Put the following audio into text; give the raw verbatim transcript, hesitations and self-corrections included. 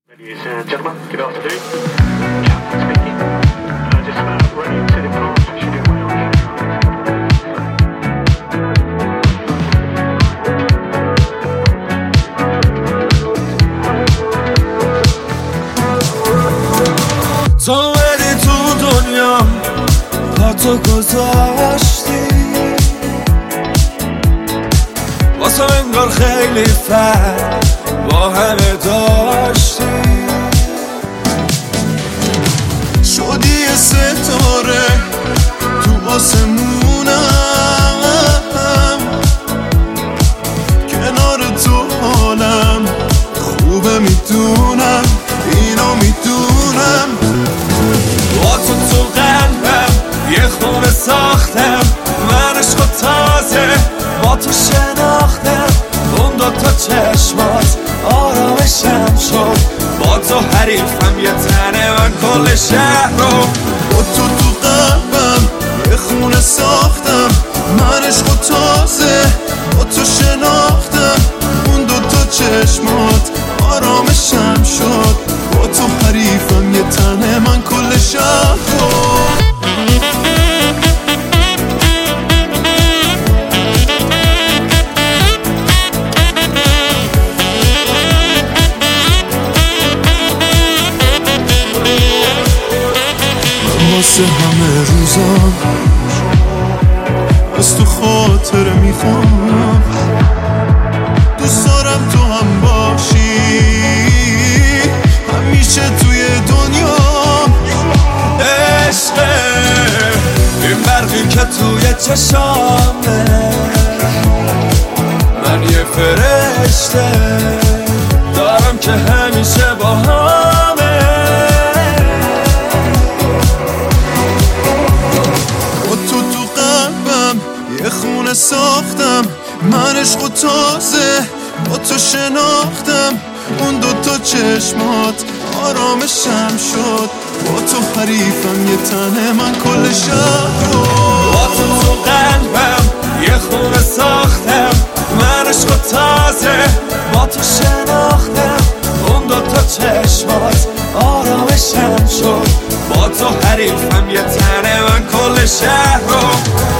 Ladies and gentlemen, good afternoon. Captain speaking. Uh, just about ready to depart. Should do well. تو اومدی تو دنیا پا تو گذاشتی واسه انگار خیلی فرق با همه داشتی شدی ستاره تو آسمونم کنار تو حالم خوبه میدونم اینو میدونم با تو تو قلبم یه خونه ساختم من عشق و تازه با تو شناختم اون دوتا چشمات آرامشم شد با تو حریفم یه تنه من کل شهر رو با تو تو قلبم یه خونه ساختم من عشق و تازه با تو شناختم اون دوتا چشمات آرامشم شد با تو حریفم یه تنه من کل شهر رو واسه همه روزام از تو خاطره میخوام دوست دارم تو هم باشی همیشه توی دنیا عشقه این برقی که توی چشامه من یه فرشته دارم که همیشه با همه یه خونه ساختم من عشق و تازه با تو شناختم اون دوتا چشمات آرامشم شد با تو حریفم یه تنه من کل شهر رو با تو تو قلبم یه خونه ساختم من عشق و تازه با تو شناختم اون دوتا چشمات آرامشم شد با تو حریفم یه تنه من کل شهر رو